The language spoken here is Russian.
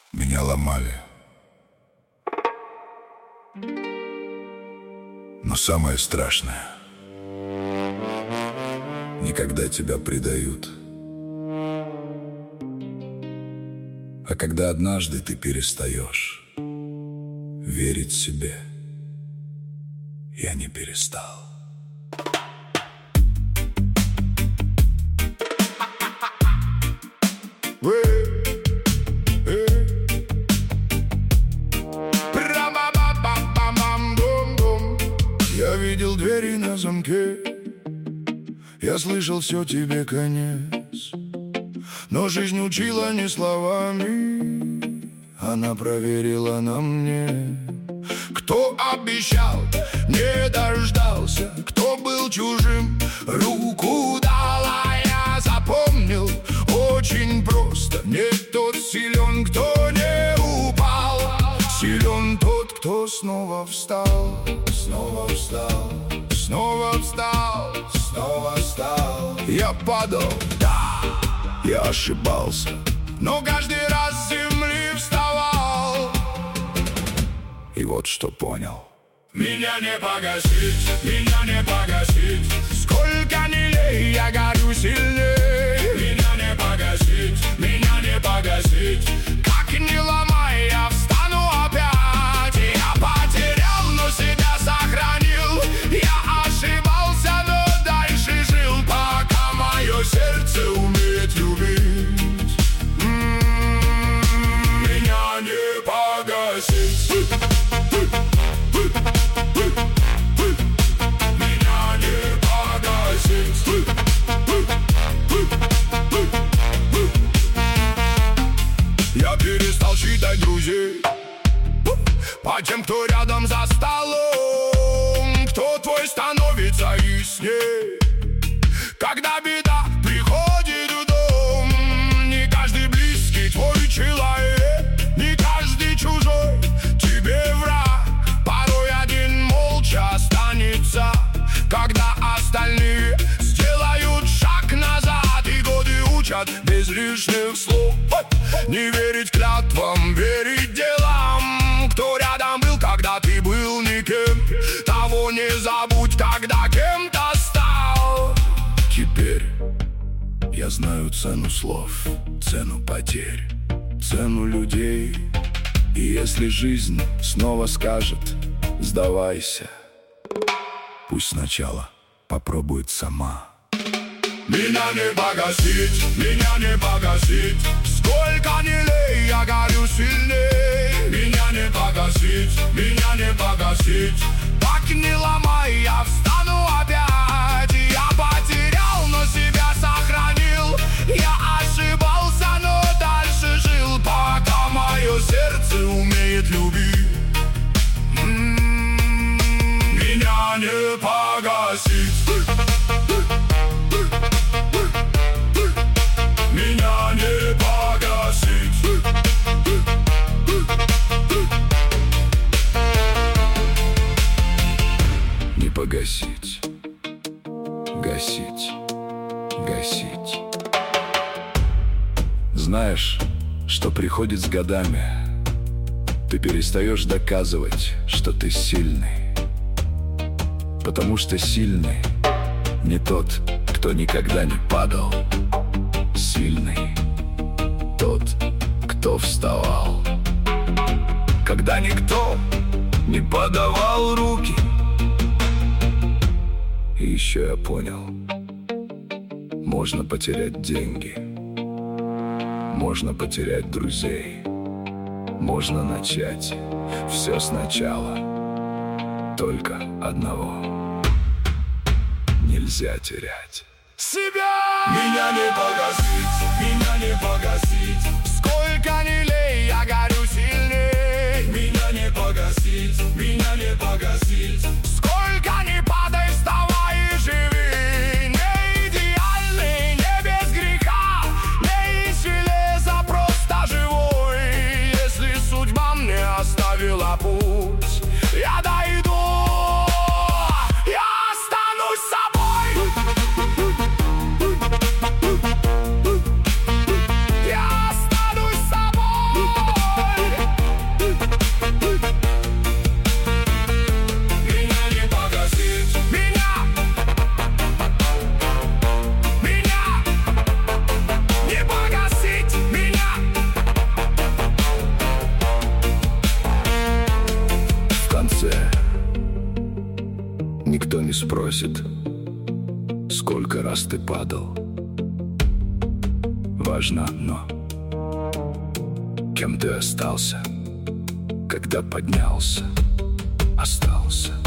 Меня ломали. Но самое страшное — не когда тебя предают, а когда однажды ты перестаешь верить себе. Я не перестал. Я видел двери на замке, я слышал, все тебе конец. Но жизнь учила не словами, она проверила на мне. Кто обещал, не дождался, кто был чужим, руку дал, а я запомнил очень просто. Не тот силен, кто не упал, силен тот, кто снова встал. Снова встал, снова встал, снова встал. Я падал, да, я ошибался, но каждый раз с земли вставал. И вот что понял: меня не погасить, меня не погасить. Сколько ни лей, я горю сильней. Меня не погасить, меня не погасить. Как ни ломай, я встану опять. Я потерял, но себя сохранил. Я ошибался, но дальше жил, пока мое сердце умеет любить. Меня не погасить. Меня не погасить. Я перестал считать друзей по тем, кто рядом за столом. Кто твой становится ясней, когда беда приходит в дом. Не каждый близкий твой человек, не каждый чужой тебе враг. Порой один молча останется, когда остальные сделают шаг назад. И годы учат без лишних слов не верить клятвам, верить делам. Кто рядом был, когда ты был никем, того не забудь, когда кем-то стал. Теперь я знаю цену слов, цену потерь, цену людей. И если жизнь снова скажет «сдавайся», пусть сначала попробует сама. Меня не погасить, меня не погасить. Сколько ни лей, я горю сильней. Меня не погасить, меня не погасить. Так не ломай, я встану опять. Я потерял, но себя сохранил. Я ошибался, но дальше жил, пока мое сердце умеет любить. Меня не погасить. Меня не погасить. Не погасить. Гасить. Гасить. Знаешь, что приходит с годами? Ты перестаешь доказывать, что ты сильный. Потому что сильный не тот, кто никогда не падал. Сильный тот, кто вставал, когда никто не подавал руки. И еще я понял: можно потерять деньги, можно потерять друзей, можно начать все сначала. Только одного нельзя терять: себя. Меня не погасить, меня не погасить. Сколько ни лей, я горю сильней. Меня не погасить, меня не погасить. Сколько ни падай, вставай и живи. Не идеальный, не без греха, не из железа, просто живой. Если судьба мне оставила путь, я дойду. Я останусь собой. весит, сколько раз ты падал. Важно одно: кем ты остался, когда поднялся, остался.